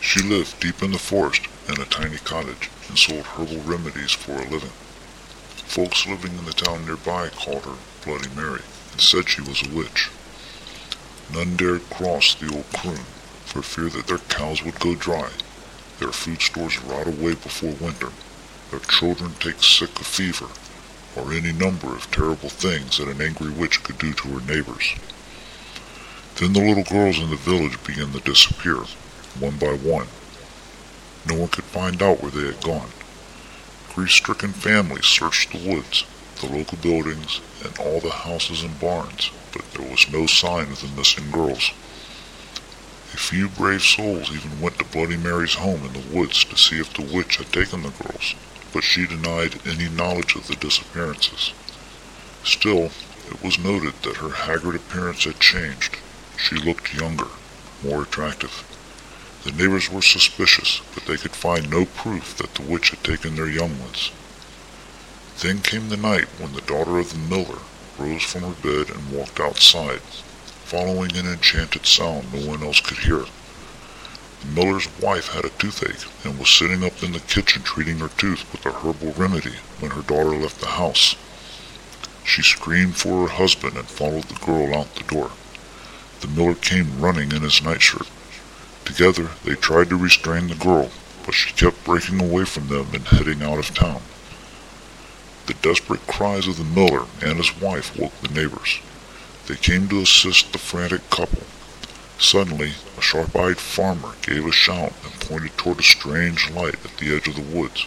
She lived deep in the forest in a tiny cottage and sold herbal remedies for a living. Folks living in the town nearby called her Bloody Mary and said she was a witch. None dared cross the old croon for fear that their cows would go dry, their food stores rot away before winter, their children take sick of fever, or any number of terrible things that an angry witch could do to her neighbors. Then the little girls in the village began to disappear, one by one. No one could find out where they had gone. Grief-stricken families searched the woods, the local buildings, and all the houses and barns, but there was no sign of the missing girls. A few brave souls even went to Bloody Mary's home in the woods to see if the witch had taken the girls, but she denied any knowledge of the disappearances. Still, it was noted that her haggard appearance had changed. She looked younger, more attractive. The neighbors were suspicious, but they could find no proof that the witch had taken their young ones. Then came the night when the daughter of the miller rose from her bed and walked outside, following an enchanted sound no one else could hear. The miller's wife had a toothache and was sitting up in the kitchen treating her tooth with a herbal remedy when her daughter left the house. She screamed for her husband and followed the girl out the door. The miller came running in his nightshirt. Together they tried to restrain the girl, but she kept breaking away from them and heading out of town. The desperate cries of the miller and his wife woke the neighbors. They came to assist the frantic couple. Suddenly, a sharp-eyed farmer gave a shout and pointed toward a strange light at the edge of the woods.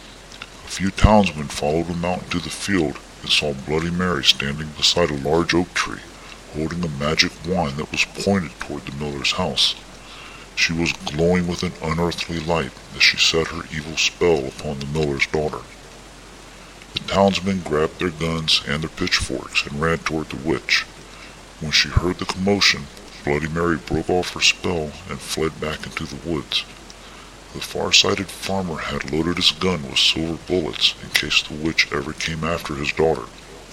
A few townsmen followed him out into the field and saw Bloody Mary standing beside a large oak tree, holding a magic wand that was pointed toward the miller's house. She was glowing with an unearthly light as she set her evil spell upon the miller's daughter. The townsmen grabbed their guns and their pitchforks and ran toward the witch. When she heard the commotion, Bloody Mary broke off her spell and fled back into the woods. The far-sighted farmer had loaded his gun with silver bullets in case the witch ever came after his daughter.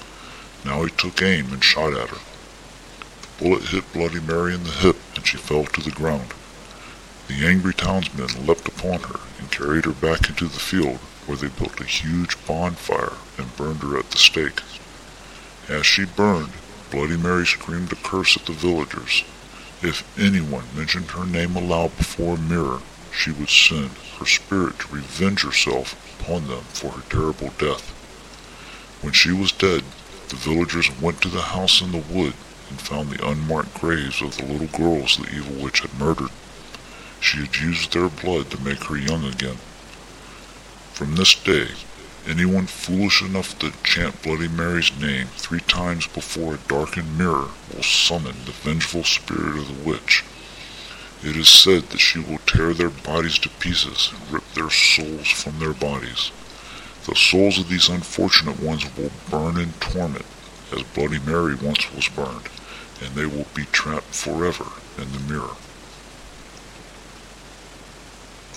Now he took aim and shot at her. The bullet hit Bloody Mary in the hip and she fell to the ground. The angry townsmen leapt upon her and carried her back into the field, where they built a huge bonfire and burned her at the stake. As she burned, Bloody Mary screamed a curse at the villagers. If anyone mentioned her name aloud before a mirror, she would send her spirit to revenge herself upon them for her terrible death. When she was dead, the villagers went to the house in the wood and found the unmarked graves of the little girls the evil witch had murdered. She had used their blood to make her young again. From this day, anyone foolish enough to chant Bloody Mary's name 3 times before a darkened mirror will summon the vengeful spirit of the witch. It is said that she will tear their bodies to pieces and rip their souls from their bodies. The souls of these unfortunate ones will burn in torment, as Bloody Mary once was burned, and they will be trapped forever in the mirror.